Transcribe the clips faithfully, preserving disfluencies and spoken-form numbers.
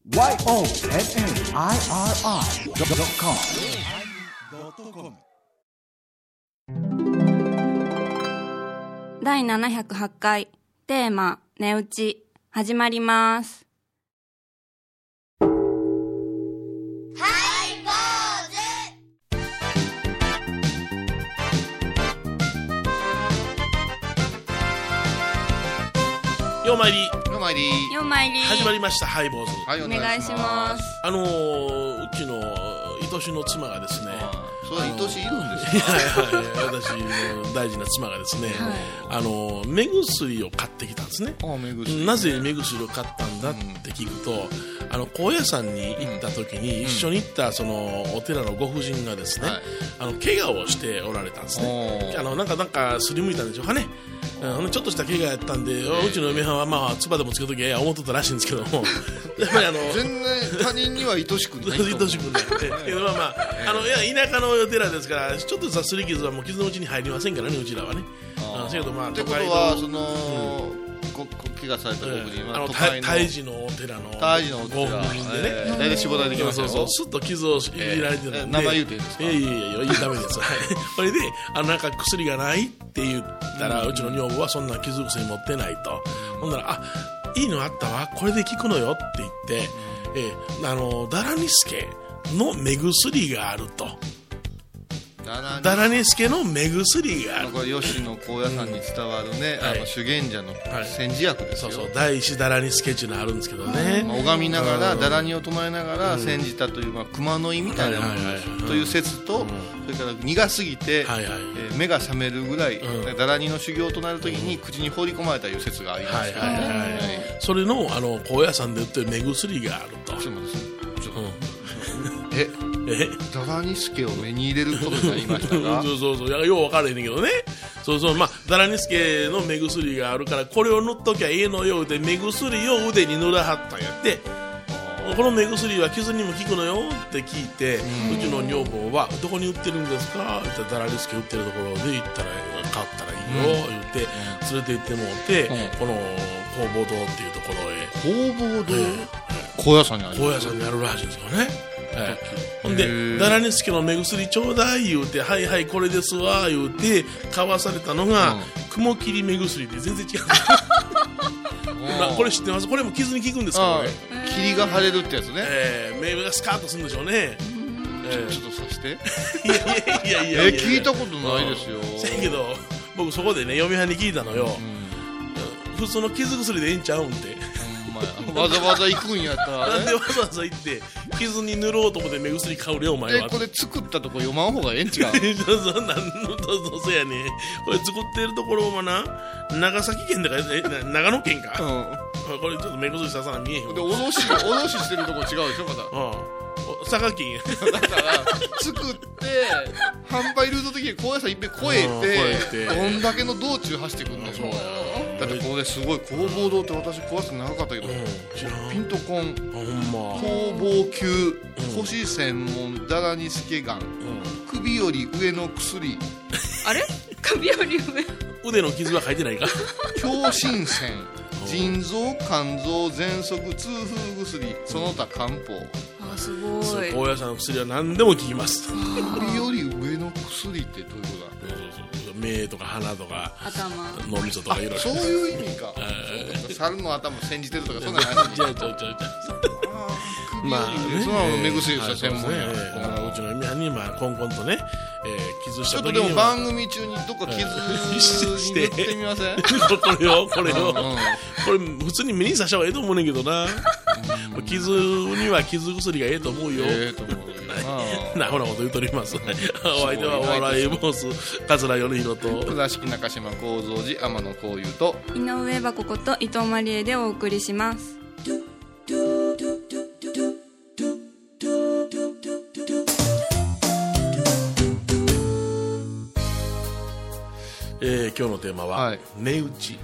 ワイオーエヌエヌアイアールアイドットコムだいななひゃくはちかいテーマ値打ち始まります。 ようまいりようまいりようまいり始まりましたハイボーズ、 はい、 お願いします。 あのー、うちの愛しの妻がですね、 それ愛しいるんですいやいやいや私の大事な妻がですね、はい、あの目薬を買ってきたんですね。 ああ、目薬。 なぜ目薬を買ったんだって聞くと、うん、あの高野山に行った時に、うん、一緒に行ったそのお寺のご婦人がですね、はい、あの怪我をしておられたんですね。あのなんかなんかすりむいたんでしょうかね。うん、ちょっとした怪我やったんで、えー、うちの嫁はんはまあ唾でもつけときゃ思っとったらしいんですけどもやっぱりあの全然他人には愛しくない愛しくないけどまあまあ、えー、あのいや田舎のお寺ですからちょっとしたすり傷はもう傷のうちに入りませんからね、うちらはね。ああ、けどまあってことはその、うん怪我されたご婦人は都会の胎児のお寺のご婦人でね、 えー、大体絞られてきましたよ。 そうそう、すっと傷を入れられてるんで、えー、 名前言うていいんですか。 いやいやいやいやダメですこれであのなんか薬がないって言ったら、うん、うちの女房はそんな傷薬持ってないと、うん、ほんならあいいのあったわこれで効くのよって言って、うん、えー、あのダラニスケの目薬があると。ダラニスケの目薬がある。 これ吉野高野山に伝わるね、うん、あの修験者の煎じ薬ですよ、はい、そうそう、 第一ダラニスケっていうのがあるんですけどね、 まあ、拝みながらダラニを唱えながら煎じたという、まあ、熊の井みたいなものという説と、うん、それから苦すぎて、はいはい、えー、目が覚めるぐらい、うん、ダラニの修行となるときに口に放り込まれたいう説がありますから、ね、はいはいはいはい、 それの、あの高野山で売ってる目薬があると。 そうです、うん、ええダラニスケを目に入れることになりましたかそうそうそう、よう分からへんねんけどね。そうそう、まあダラニスケの目薬があるからこれを塗っときゃええのよって目薬を腕に塗らはったんやって。この目薬は傷にも効くのよって聞いて、うちの女房はどこに売ってるんですかって言ったらダラニスケ売ってるところで行ったら買ったらいいよ、うん、言って連れて行ってもらって、うん、この弘法堂っていうところへ。 弘法堂、えー、高野山にある高野山にあるらしいんですよね。はい、ほんでダラニスケの目薬ちょうだい言うて、はいはいこれですわ言うて買わされたのが、うん、雲霧目薬で全然違うこれ知ってます？これも傷に効くんですか、ね、 霧が晴れるってやつね、 えー、目がスカートするんでしょうね、 えー、ちょっとさしていやいやいやいやいや、 えー、聞いたことないですよ。 せやけど僕そこでね嫁はんに聞いたのよ、うん、普通の傷薬でええんちゃうんって、 わざわざ行くんやったらなんでわざわざ行って傷に塗ろうと思って目薬買うれお前は。 えこれ作ったとこ読まん方がええん違うそうそう、なんのそうやね。これ作ってるところはな長崎県だからえ長野県か、うん、これちょっと目薬ささな見えへん。 でおろしおろししてるとこ違うでしょまだ、うん、 佐賀県だから作って販売ルート的に高野山いっぺん越えてどんだけの道中走ってくるの。そうだってこれすごい弘法堂って私詳しく長かったけど、うん、ピンとこん。弘法級腰専門ダラニスケガン、うん、首より上の薬あれ首より上腕の傷は書いてないか強心線腎臓肝臓喘息痛風薬その他漢方。 あすごい。 高野山の薬は何でも効きます。 首より上の薬ってどういうことだ。 目とか鼻とか頭脳みそとかいろいろ。 そういう意味か猿の頭煎じてるとかそんな話じゃあじゃあじゃあまあね、 その目薬した専門や、 だからうちの嫁はんにまあコンコンとね、えー、傷した時にはちょっとでも番組中にどっか傷に塗ってみませんこれをこれを、うんうん、これ普通に目に刺した方がええと思うねんけどな、うん、傷には傷薬がええと思うよ。ええと思うなほなこと言うとります、うん、お相手はお笑いボス桂米宏と倉敷中島幸三寺天野幸雄と井上箱子こと伊藤マリエでお送りします。 えー、今日のテーマは、はい、値打ち。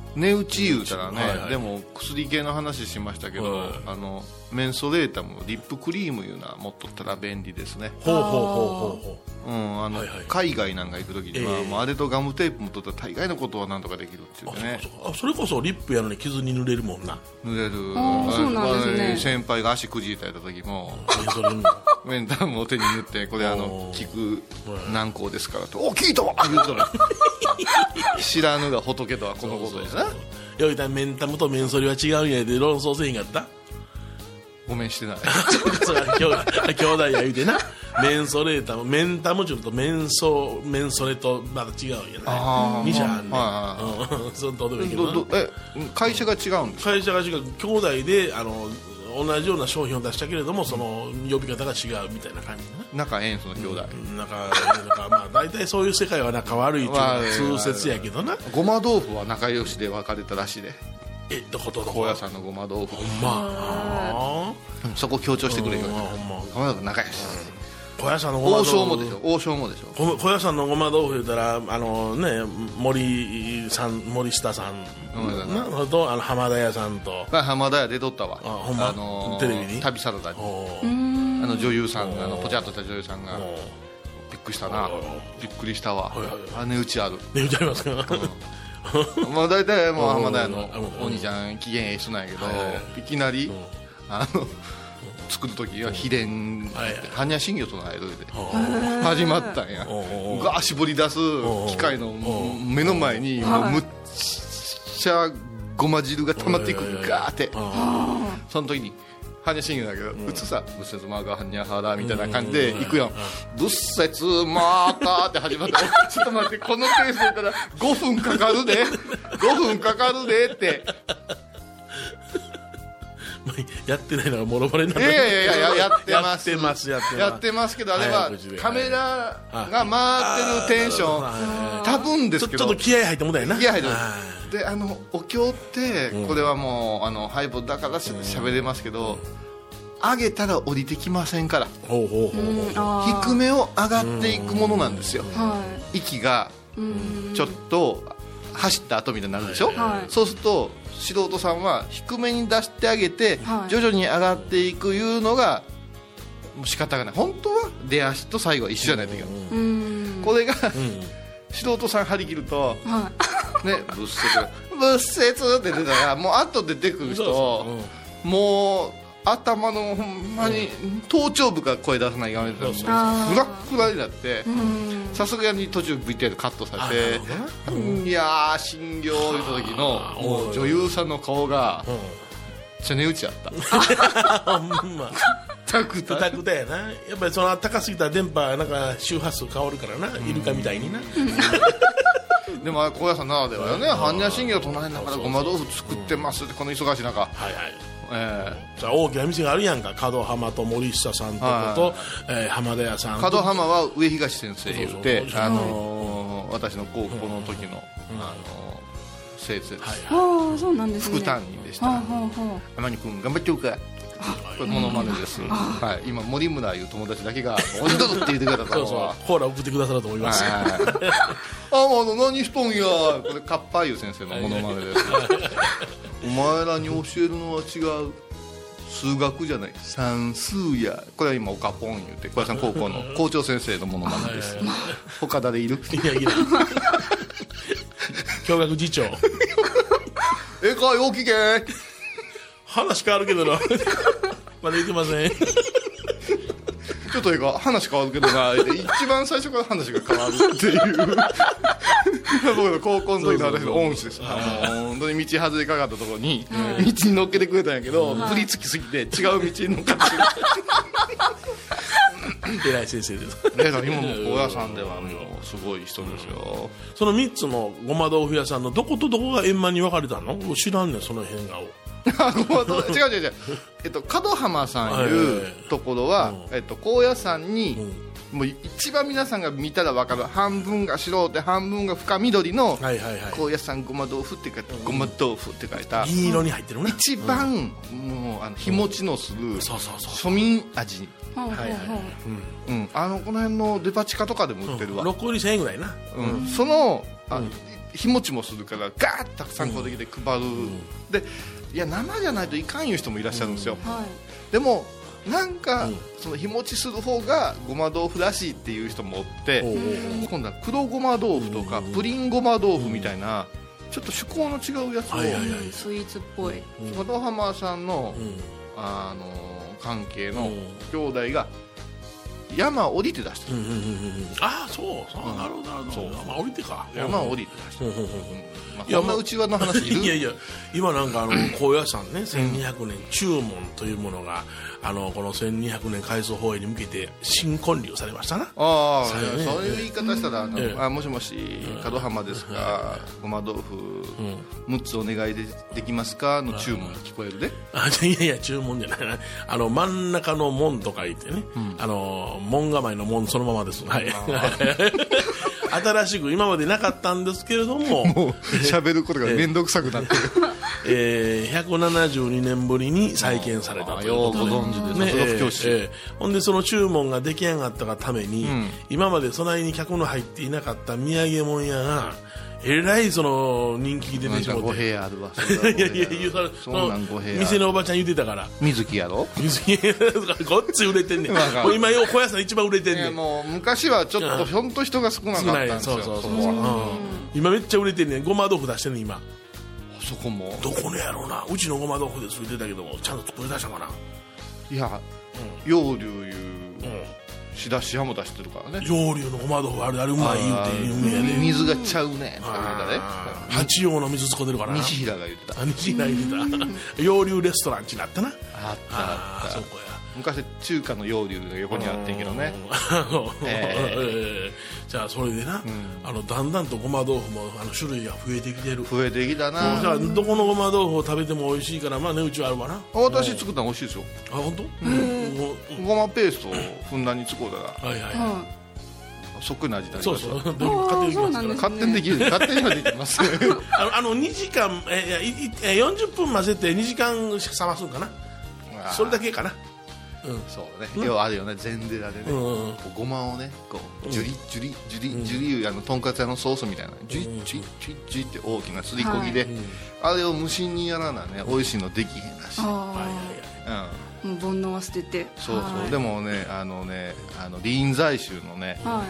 値打ち言うたらね、 はいはい、 でも薬系の話しましたけど、 はい、 あのメンソレータムのリップクリームいうのは持っとったら便利ですね。 ほうほうほうほうほう、うん、あの、はいはい、海外なんか行く時には、えー、もうあれとガムテープ持っとったら大概のことはなんとかできるっていうね。 あ、それこそリップやのに傷に塗れるもんな。 塗れる。 あ、そうなんですね。 先輩が足くじいたやった時もメンタムを手に塗って、これあの効く軟膏ですからと、お、効いたわ言うとる知らぬが仏とはこのことですね。 よいたメンタムとメンソリは違うんやで論争せへんかった。 ごめんしてないそれ兄弟兄弟や言うてな。メンソレータムメンタムチュルとメンソメンソレとまた違うんやね。に社あんねん、はいはい、そのどうでもいいけどな。 え会社が違うんですか。 会社が違う、兄弟であの同じような商品を出したけれども、その呼び方が違うみたいな感じな。 仲ええんその兄弟、 うん、仲なんかまあ大体そういう世界は仲悪いっていうのは通説やけどな。 ごま豆腐は仲良しで別れたらしいで。 え、どことどこ。 高野山のごま豆腐。 ほんま。 そこ強調してくれよ。ほんま。ごま豆腐仲良し。 高野山のごま豆腐。 王将もでしょ。王将もでしょ。 高野山のごま豆腐言ったらあのね、森さん森下さんなとあの浜田屋さんと。 浜田屋出とったわ。 あ、ほんま。 あのテレビに。 旅サラダに。あの女優さんがあのポチャっとした女優さんが。びっくりしたな。びっくりしたわ。あ、値打ちある。 値打ちありますか。 まあ大体もう浜田屋のお兄ちゃん機嫌ええ人なんやけど、いきなりあの作る時は秘伝般若心経唱えるで始まったんや。ガー絞り出す機械の目の前にむっちゃごま汁が溜まっていく。ガーってその時に般若心経だけど、普通さ仏説マーガー般若ハラみたいな感じでいくやん。仏説マーターって始まってちょっと待って、このペースで言ったらごふんかかるでごふんかかるでってやってないのがもろバレになって。 いやいやいややってますやってますやってますやってますけど、あれはカメラが回ってるテンション多分ですけど、 ちょっと気合入ってもだよな。 気合入ってで、あのお経ってこれはもうあのハイボだからしゃべれますけど、上げたら降りてきませんから。 ほうほうほうほう。 低めを上がっていくものなんですよ。息がちょっと走った後みたいになるでしょ、はい、そうすると素人さんは低めに出してあげて、はい、徐々に上がっていくいうのがもう仕方がない。本当は出足と最後は一緒じゃないといけない。これが素人さん張り切ると、はい、ね、仏説仏説って出たらもう後で出てくる人そうそう、うん、もう頭のほんまに頭頂部から声出さないかんフラッフラになってさすがに途中 ブイティーアール カットされて、うん、いやー診療を言った時のもう女優さんの顔がちゃ値打ちやったほんまタクタタクだよな。やっぱりその高すぎた電波なんか周波数変わるからな、イルカみたいになでも高野山ならではよね。般若心経を唱えながらごま豆腐作ってますってこの忙しい中、はいはい、 えー、じゃあ大きな店があるやんか。門浜と森下さんとこと、はい、えー、浜田屋さん。 門浜は上東先生言ってあのー、私の高校の時の、うん、あのー、先生です、 はい、そうなんですね。 副担任でした。天野君頑張ってよかこれモノマネです、はい、今森村いう友達だけが「おいどる」って言ってくれたからそうそうコーラ送ってくださると思います。 ああ何しとんや。これカッパーいう先生のモノマネですお前らに教えるのは違う、数学じゃない算数や。これは今おかぽん言って小屋さん高校の校長先生のモノマネです他誰いる？いやいや教学次長えかよきけ話変わるけどなまだ言ってませんちょっとええか話変わるけどな一番最初から話が変わるっていう僕の高校の時の私の恩師です。本当に道外れかかったところに道に乗っけてくれたんやけど、振り付きすぎて違う道に乗っかってくる偉い先生です。 今も高野山ではもうすごい人ですよ。 そのみっつのごま豆腐屋さんのどことどこが円満に分かれたの？知らんねんその辺が違う違う違う、えっと、門浜さんいうところは、えっと、高野山に、うん、もう一番皆さんが見たら分かる半分が白で半分が深緑の高野山ごま豆腐って書いて、うん、ごま豆腐って書いた銀色に入ってるね。 一番、うん、もうあの日持ちのする、うん、庶民味、はいはいはい、うんうん、あのこの辺のデパ地下とかでも売ってるわ、 ろっこ売りせんえんぐらいな、 うん、そのあ、うん、 日持ちもするからガーッとたくさんこうできて配る、うん、でいや生じゃないといかんいう人もいらっしゃるんですよ、 うんはい、 でもなんか、うん、その日持ちする方がごま豆腐らしいっていう人もおって、うん、今度は黒ごま豆腐とか、うん、プリンごま豆腐みたいな、うん、ちょっと趣向の違うやつを、はいはいはい、 スイーツっぽい門浜さんの、うん、あの関係の兄弟が山降りて出してる、うんうんうんうん、 ああそうそう、うん、なるほどなるほど、山降りてか山降りて出してる、うんうんうん、まあ、こんなうちわの話いるいやいや今なんかあの高野山ねせんにひゃくねん注文というものがあのこのせんにひゃくねん改装放映に向けて新建立されましたな。 ああ、ね、そういう言い方したら、うん、あのあもしもし門浜ですか、ごま豆腐、うん、むっつお願いでできますかの注文が聞こえるで。 あいやいや注文じゃないな、あの真ん中の門とか言ってね、うん、あの門構えの門そのままです、はい新しく今までなかったんですけれどももう喋ることが面倒くさくなってる、 えー、ひゃくななじゅうにねんぶりに再建されたということで、 ようご存知ですね、えーえー、ほんでその注文が出来上がったがために、うん、今までそないに客の入っていなかった土産物屋がえらいその人気出てしまって、 ご部屋あるわいやいやいやその店のおばちゃん言ってたから水木やろ水木ごっつい売れてんねんもう今よ小屋さん一番売れてんねん。 もう昔はちょっとほんと人が少なかったんですよ。 そうそうそう、うん、今めっちゃ売れてんねん。ごま豆腐出してんねん今。 そこもどこのやろうな、うちのごま豆腐です言ってたけどもちゃんと作り出したかな。 いや、うん、陽流いう、うん仕出し屋も出してるからね。 上流のごま豆腐あれあれうまい言うて有名やね。 水がちゃうねとか言うたね。 八王の水使ってるからな。 西平が言ってた。 西平言ってた。上流レストランになったな。 あったあった。 そうこや。 昔中華の陽流が横にあってんけどね。 えー、じゃあそれでな、うん、あのだんだんとごま豆腐もあの種類が増えてきてる。 増えてきたな。 じゃあどこのごま豆腐を食べても美味しいからまあ値打ちはあるわな。 私作ったの美味しいですよ。 あ本当？ うん、ごまペーストをふんだんに使うたら。はいはいはい。そっくりな味になります。 そうそう。勝手にできますから。 勝手にできる。勝手にはできます。 あのあのにじかんえいよんじゅっぷん混ぜてにじかん冷ますんかな。それだけかな。 うん、そうね、うん、要はあるよね、禅寺でね、うんうん、ごまをねこうジュリジュリジュリ、うん、ジュリあのとんかつ屋のソースみたいなジュリジュリジュリジュリって大きなすりこぎで、はい、あれを無心にやらなね美味しいのできへんらしい。 あ、うん、もう煩悩は捨ててそうそう、はい、でもねあのねあの臨済宗のね、はい、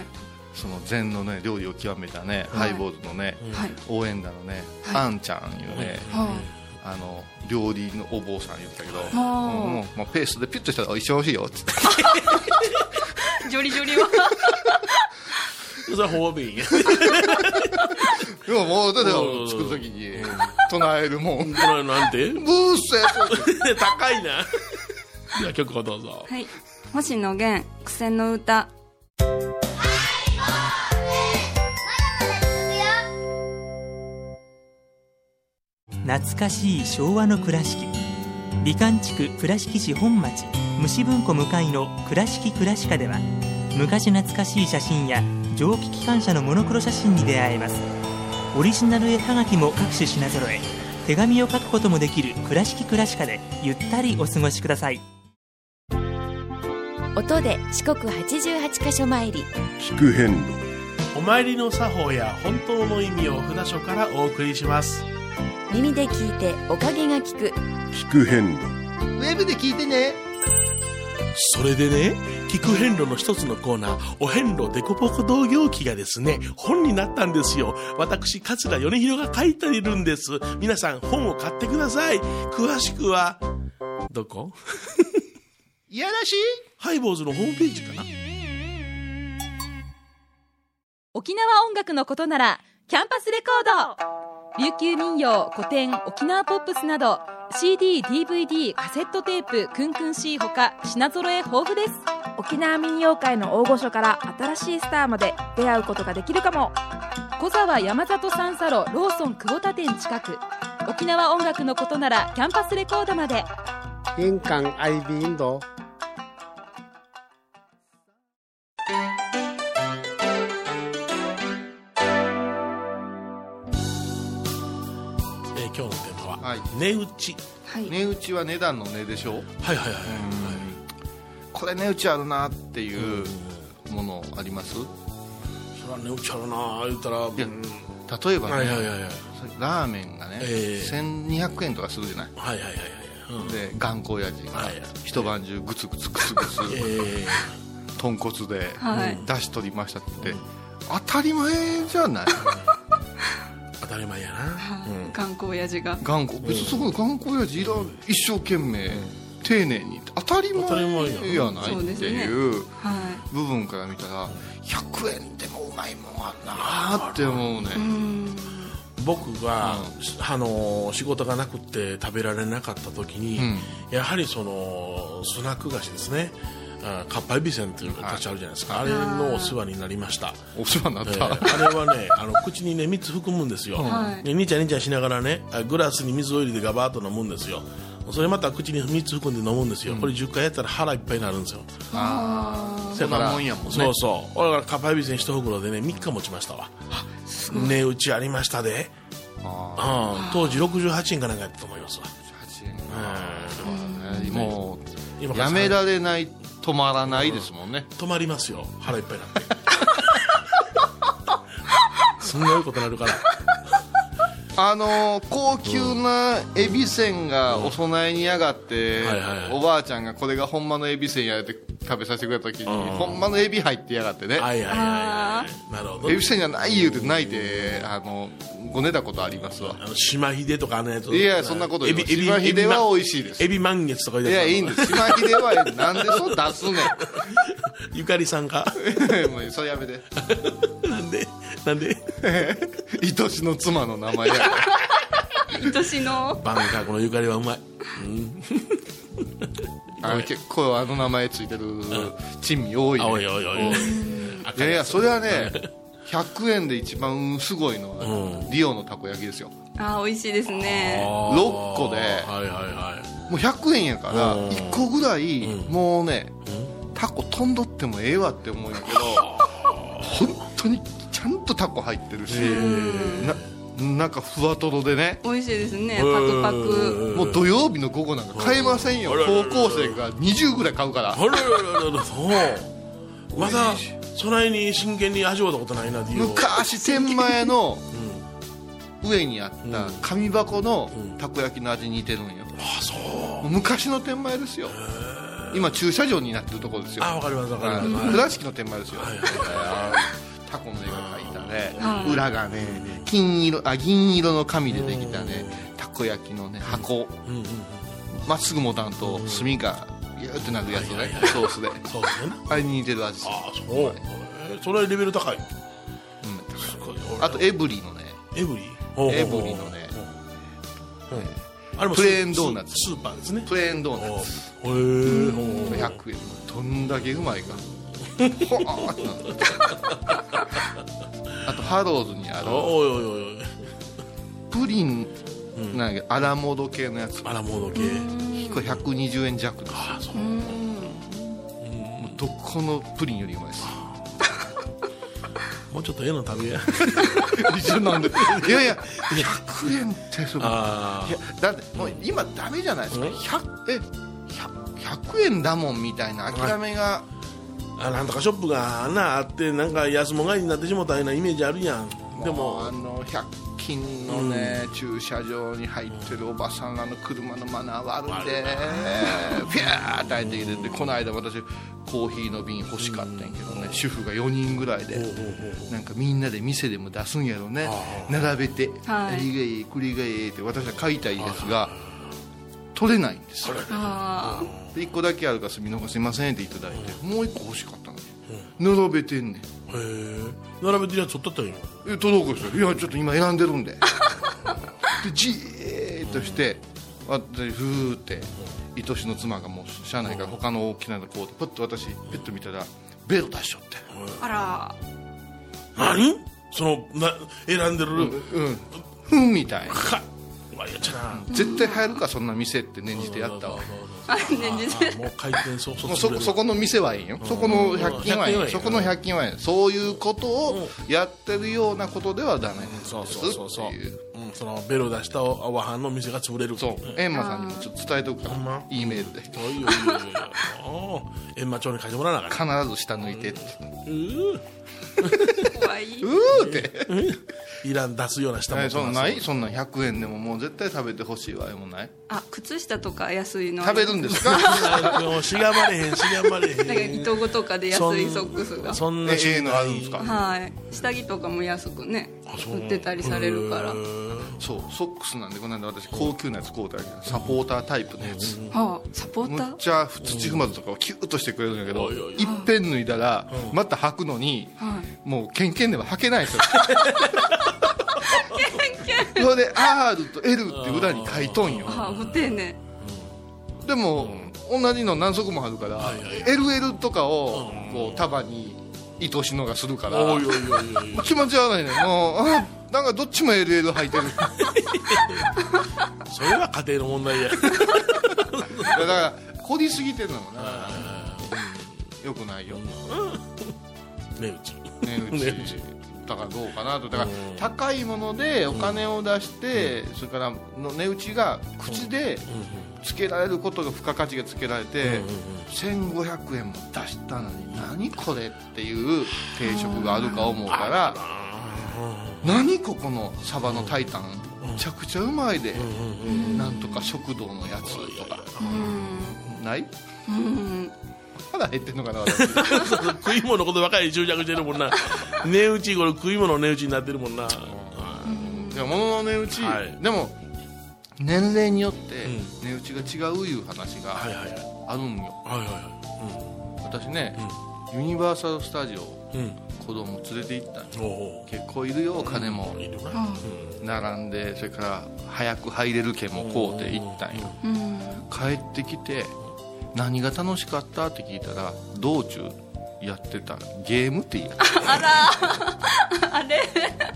その禅のね料理を極めたね、はい、ハイボーズのね、はい、応援団のね、はい、あんちゃんいうね、はいあの料理のお坊さん言ったけど、もう、まあ、ペースでピュッとしたら一緒美味しいよっつってジョリジョリはそれは方便やでももうだって作るときに唱えるもん唱えるなんてブースや高いなじゃあ曲をどうぞ。 はい、星野源苦戦の歌。 懐かしい昭和の倉敷、美観地区倉敷市本町虫文庫向かいの倉敷倉歯科では昔懐かしい写真や蒸気機関車のモノクロ写真に出会えます。オリジナル絵はがきも各種品揃え、手紙を書くこともできる倉敷倉歯科でゆったりお過ごしください。 音で四国はちじゅうはちかしょ参り、 聞く遍路。 お参りの作法や本当の意味を札所からお送りします。 耳で聞いておかげが聞く、 聞く遍路。 ウェブで聞いてね。 それでね、聞く遍路の一つのコーナー、お遍路デコボコ同業記がですね本になったんですよ。私桂米広が書いているんです。皆さん本を買ってください。詳しくはどこいやらしいハイボーズのホームページかな。 沖縄音楽のことならキャンパスレコード。琉球民謡、古典、沖縄ポップスなど シーディー、ディーブイディー、カセットテープ、クンクン C ほか品揃え豊富です。 沖縄民謡界の大御所から新しいスターまで出会うことができるかも。 小沢山里三佐路ローソン久保田店近く。沖縄音楽のことならキャンパスレコードまで。 玄関アイビーインド。 今日のテーマは、はい、値打ち、 はい、値打ちは値段の値でしょ。はいはいはい、はい、 これ値打ちあるなっていうものあります？ それは値打ちあるな言ったら、 いや例えばね、 はいはいはいはい、 ラーメンがね、えー、せんにひゃくえんとかするじゃない、 はいはいはいはい、 うん、で頑固親父が一晩中グツグツグツグツ、えー、豚骨で、はい、出し取りましたって、うん、当たり前じゃない当たり前やな、 うん、頑固親父が頑固、別にそこの頑固親父いらん、一生懸命、うん、丁寧に当たり前やないっていう部分から見たらひゃくえんでもうまいもんあるなって思うね。うん、 僕が、うん、あの仕事がなくて食べられなかった時に、うん、やはりそのスナック菓子ですね、かっぱえびせんという形あるじゃないですか、はい、あれのお世話になりました。 お世話になった、えー、あれはねあの口にねみっつ含むんですよ、はい、にちゃにちゃしながらねグラスに水を入れてガバーッと飲むんですよ。それまた口にみっつ含んで飲むんですよ、うん、これじゅっかいやったら腹いっぱいになるんですよ。 ああ、そんなもんやもんね。 そうそう、俺がかっぱえびせん一袋でねみっか持ちましたわ。値打ちありましたで。あ、うん、当時ろくじゅうはちえんかなんかやったと思いますわ。ろくじゅうはちえん、うん、もうやめられない、止まらないですもんね、 うん、止まりますよ、腹いっぱいになってすんごいことになるからあのー、高級なエビせんがお供えにやがって、うんはいはいはい、おばあちゃんがこれがほんまのエビせんやって食べさせてくれた時に、うん、ほんまのエビ入ってやがってね、はいはいはいはい、なるほど、エビせんじゃない言うて泣いてあのごねたことありますわ。 あの島秀とかあのやつ、 いやそんなこと言う、島秀は美味しいです。 エビ満月とか言うて、いやいいんです、島秀はなんでそう出すねんゆかりさんかもうそれやめてなんでなんで愛しの妻の名前や愛しのバンカこのゆかりはうまい、うん、 あの結構あの名前ついてる珍味多いね。 おいおいおい、 いやいやそれはねひゃくえんで一番すごいのは、うん、リオのたこ焼きですよ。 あー美味しいですね。 ろっこで、はいはいはい、もうひゃくえんやからいっこぐらい、うん、もうね、うん、タコ飛んどってもええわって思うんやけど本当にちゃんとタコ入ってるし、ななんかふわとろでね美味しいですね、パクパク。 もう土曜日の午後なんか買えませんよ、高校生がにじゅうぐらい買うから。 あららららそうまだそないに真剣に味わったことないな。 昔天満屋の上にあった紙箱のたこ焼きの味に似てるんよ。 あそう昔の天満屋ですよ。今駐車場になってるところですよ。 あ分かります分かります。 倉敷の天満屋ですよ。タコの絵が描いたね、裏がね金色あ銀色の紙でできたねたこ焼きのね箱、まっすぐ持たんと炭がギューってなるやつね、ソースでそうですね、 あれに似てる味です。 あそう、はい、それレベル高い。うんあとエブリのねエブリエブリのねあれもプレーンドーナツスーパーですね。 プレーンドーナツへえひゃくえんどんだけうまいかあとハローズにあるおいおいおいプリンなんかアラモード系のやつ、 アラモード系これひゃくにじゅうえん弱です。 あそうもうどこのプリンよりうまいですもうちょっとええの食べや一緒なんでいやいやひゃくえんってそれあいやだってもう今ダメじゃないですか、うん、ひゃくえひゃくえんだもんみたいな諦めが、 あなんとかショップがなあってなんか安物買いになってしもたようなイメージあるやん。でもあのひゃく均のね、うん、駐車場に入ってるおばさんがあの車のマナー悪いでピャーって入ってきてて、この間私コーヒーの瓶欲しかったんやけどね、うん、主婦がよにんぐらいで、うん、なんかみんなで店でも出すんやろね、うん、並べて「ありがいい栗がいい」って私は買いたいですが取れないんですよ。でいっこだけあるからすみのがすいませんっていただいて、もういっこ欲しかったのに、うん、並べてんねん。へえ並べてるやつ取ったったらいいの。 え届くですよ。いやちょっと今選んでるんででじーっとして私ふーって愛しの妻がもう車内から他の大きなのこうパッと私ペッと見たらベロ出しちゃって、 あら何そのな選んでるうんふんみたいなやっちゃな絶対入るかそんな店って念じてやったわ。 念じてもう開店早々 そ, そこの店はいいよ、そこのひゃく均はいいよ、そこのひゃく均はいいよ。そういうことをやってるようなことではダメですっていう。 そのベロ出したおばはんの店が潰れる。 そうエンマさんにもちょっと伝えておくから E メールでエンマ町に書いてもらわなかった。 必ず下抜いてってうー怖いうーっていらん出すような下も、 えー、そんなないそんなひゃくえんでももう絶対食べてほしいわよもない。 あ、靴下とか安いの食べるんですか？ しがまれへんしがまれへん。 なんか糸子とかで安いソックスがそんなええのあるんですか？ はい、下着とかも安くね売ってたりされるから。 そうソックスなんでこの間私高級なやつ買うたけどサポータータイプのやつ、 はあ、サポーターむっちゃ土踏まずとかをキュッとしてくれるんだけど、いっぺん脱いだらまた履くのに、もうケンケンでは履けないですよ。それで アール と エル って裏に書いとんよ。 ああ、ご丁寧。 でも、うん、同じの何足もあるから、はいはい、エルエル とかをこう束に愛しのがするから、おいおいおいおい気持ち悪いね。もうあなんかどっちも エルエル 履いてる。 それは家庭の問題や。 だから凝りすぎてるのもな、よくないよ。 値打ち値打ちだからどうかなと。だから高いものでお金を出して、それからの値打ちが口でつけられることが付加価値がつけられて、せんごひゃくえんも出したのに何これっていう定食があるか思うから、何ここのサバのタイタンめちゃくちゃうまいで、なんとか食堂のやつとかない？腹減ってんのかな。 食い物のことばかり執着してるもんな。値打ちこれ食い物の値打ちになってるもんな。 いや物の値打ち、はい、でも年齢によって値打ちが違ういう話があるんよ。私ね、うん、ユニバーサルスタジオ、うん、子供連れて行ったんよ。結構いるよお金も、うん、並んで、それから早く入れる券も買うて行ったんよ、うん、帰ってきて何が楽しかったって聞いたら、道中やってたゲームって言いやった。 あらあれ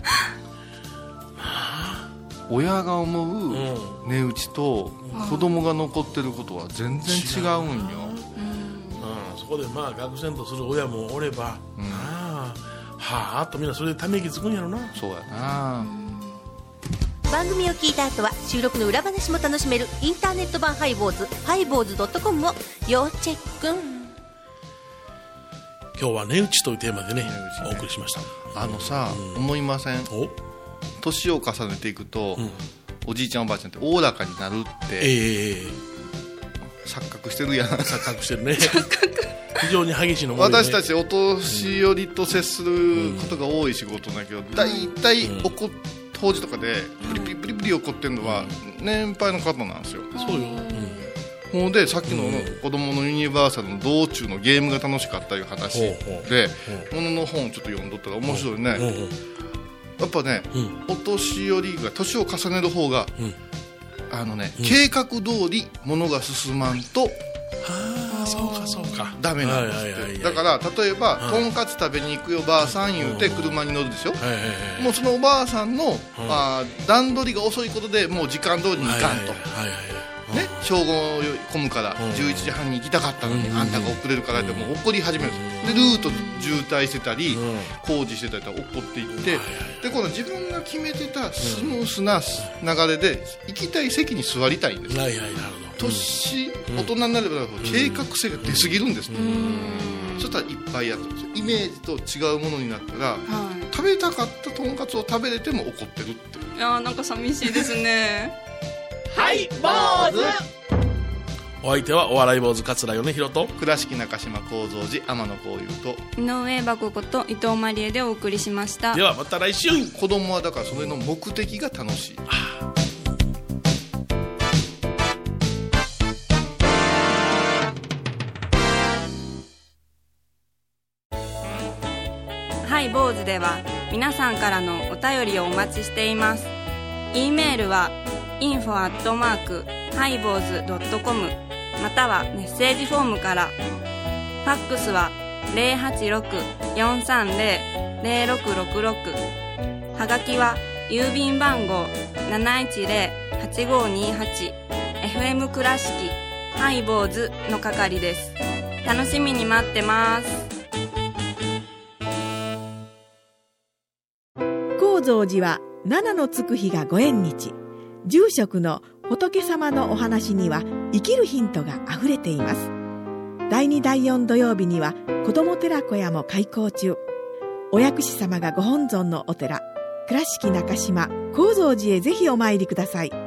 親が思う値打ちと子供が残ってることは全然違うんよ、うんうん、 そこでまあ学生とする親もおれば、うん、あはあとみんなそれでため息つくんやろな。 そうやな。 番組を聞いた後は収録の裏話も楽しめるインターネット版ハイボーズハイボーズ .com を要チェック。 今日は値打ちというテーマでね、お送りしました。 あのさ、うん、思いません？年を重ねていくと、うん、おじいちゃんおばあちゃんっておおらかになるって、えー、錯覚してるやん。 錯覚してるね。非常に激しいのも、 ね、私たちお年寄りと接することが多い仕事だけど、だいたい怒っ当時とかでプリプリプリプリ怒ってるのは年配の方なんですよ。 そうよ、 うん、ほんでさっきの子供のユニバーサルの道中のゲームが楽しかったいう話で、ものの本をちょっと読んどったら面白いね。やっぱね、うん、お年寄りが年を重ねる方が、うん、あのね、うん、計画通り物が進まんと、はあ、そうかそうかダメなんですって。だから例えばとんかつ食べに行くよばあさん言うて車に乗るでしょ、もうそのおばあさんのあ段取りが遅いことでもう時間通りに行かんとね、正午混むからじゅういちじはんに行きたかったのにあんたが遅れるからってもう怒り始めるんです。でルート渋滞してたり工事してたりとか怒っていって、でこの自分が決めてたスムースな流れで行きたい席に座りたいんです。年大人になれば計画性が出すぎるんです。そしたらいっぱいやったんですよ。イメージと違うものになったら、はい、食べたかったとんかつを食べれても怒ってるって。 いやーなんか寂しいですね。 はい坊主。 お相手はお笑い坊主桂米宏と倉敷中島幸三寺天野幸雄と井上箱子と伊藤マリエでお送りしました。 ではまた来週。 子供はだからそれの目的が楽しい。 ハイ坊主では皆さんからのお便りをお待ちしています。 E メールは インフォ アットマーク ハイボーズ ドットコム またはメッセージフォームから。ファックスは ゼロはちろく よんさんゼロ ゼロろくろくろく はがきは郵便番号 なないちゼロ はちごにはち エフエム 倉敷ハイボーズの係です。楽しみに待ってます。 高蔵寺は七のつく日がご縁日。住職の仏様のお話には生きるヒントがあふれています。だいにだいよん土曜日には子ども寺小屋も開校中。お薬師様がご本尊のお寺倉敷中島・高蔵寺へぜひお参りください。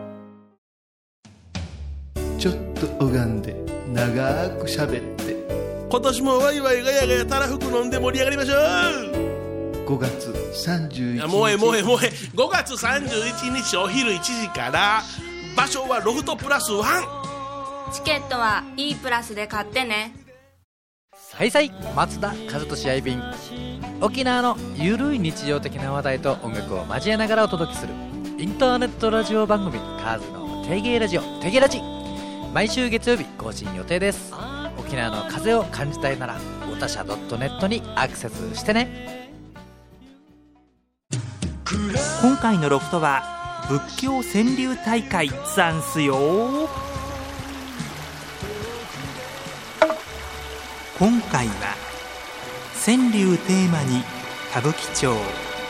ちょっと拝んで長く喋って今年もワイワイガヤガヤたらふく飲んで盛り上がりましょう。 ごがつさんじゅういちにち、 もうえもうえもうえごがつさんじゅういちにちお昼いちじから、場所はロフトプラスワン。 チケットは E プラスで買ってね。 さいさい松田和俊愛便、沖縄のゆるい日常的な話題と音楽を交えながらお届けするインターネットラジオ番組カーズのテゲラジオテゲラジ、毎週月曜日更新予定です。沖縄の風を感じたいならおたしゃ .net にアクセスしてね。 今回のロフトは仏教川柳大会ざんすよ。今回は川柳テーマに歌舞伎町、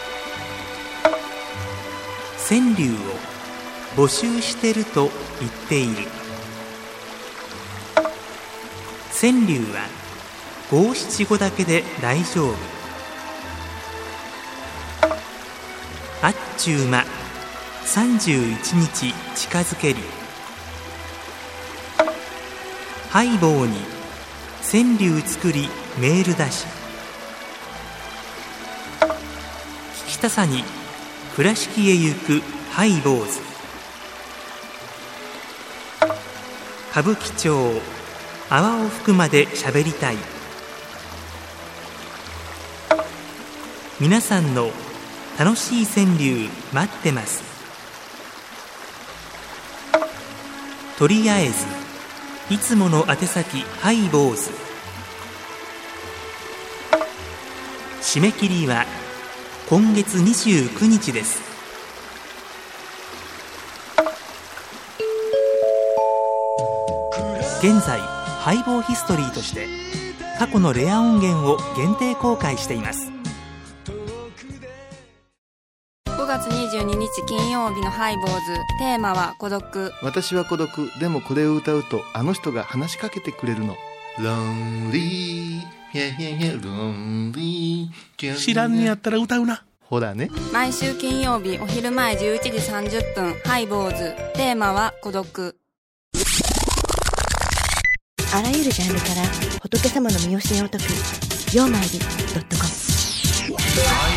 川柳を募集してると言っている。川柳は五七五だけで大丈夫。あっちゅう間さんじゅういちにち近づけり。ハイボーに川柳作りメール出し。聞きたさに倉敷へ行くハイボーズ。歌舞伎町泡を吹くまで喋りたい。皆さんの楽しい川柳待ってます。とりあえずいつもの宛先ハイボーズ。締め切りは今月にじゅうくにちです。現在ハイボーヒストリーとして過去のレア音源を限定公開しています。 ごがつにじゅうににち金曜日のハイボーズ、テーマは孤独。 私は孤独、でもこれを歌うとあの人が話しかけてくれるの。ロンリーヒェヒェヒェロンリー、 知らんねやったら歌うな。 ほらね。 毎週金曜日お昼前じゅういちじさんじゅっぷん、ハイボーズ、テーマは孤独。 あらゆるジャンルから仏様の身教えを解くようまいり .com